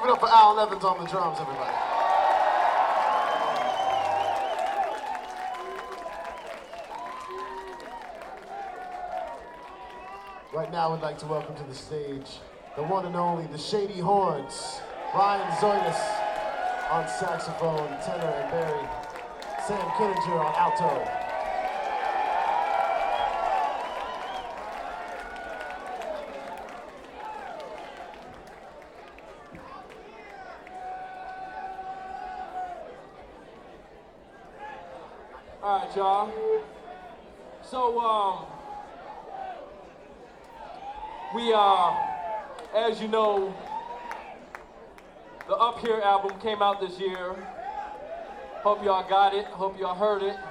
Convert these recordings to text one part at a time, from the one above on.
Give it up for Alan Evans on the drums, everybody. Right now, we'd like to welcome to the stage the one and only, the Shady Horns. Ryan Zoidis on saxophone, tenor and Barry. Sam Kinninger on alto. All right, y'all. So, we as you know, the Up Here album came out this year. Hope y'all got it. Hope y'all heard it.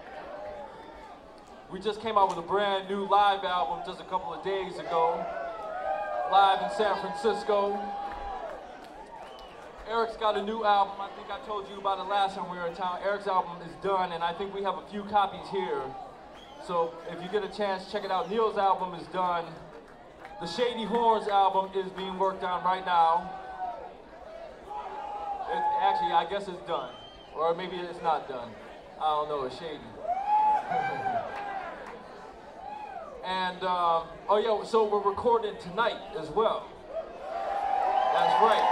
We just came out with a brand new live album just a couple of days ago, live in San Francisco. Eric's got a new album. I think I told you about it last time we were in town. Eric's album is done, and I think we have a few copies here. So if you get a chance, check it out. Neil's album is done. The Shady Horns album is being worked on right now. Actually, I guess it's done. Or maybe it's not done. I don't know, it's shady. And, oh yeah, so we're recording tonight as well. That's right.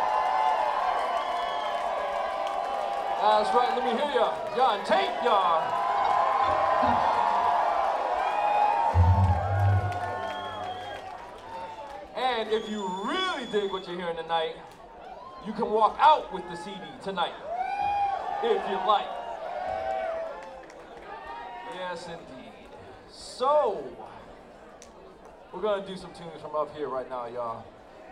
That's right, let me hear ya. Y'all on tape, y'all. And if you really dig what you're hearing tonight, you can walk out with the CD tonight, if you like. Yes, indeed. So, we're gonna do some tunes from Up Here right now, y'all.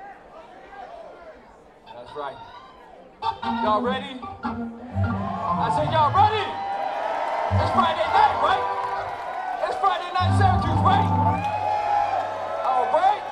That's right. Y'all ready? I said, y'all ready? It's Friday night, right? It's Friday night Syracuse, right? All right.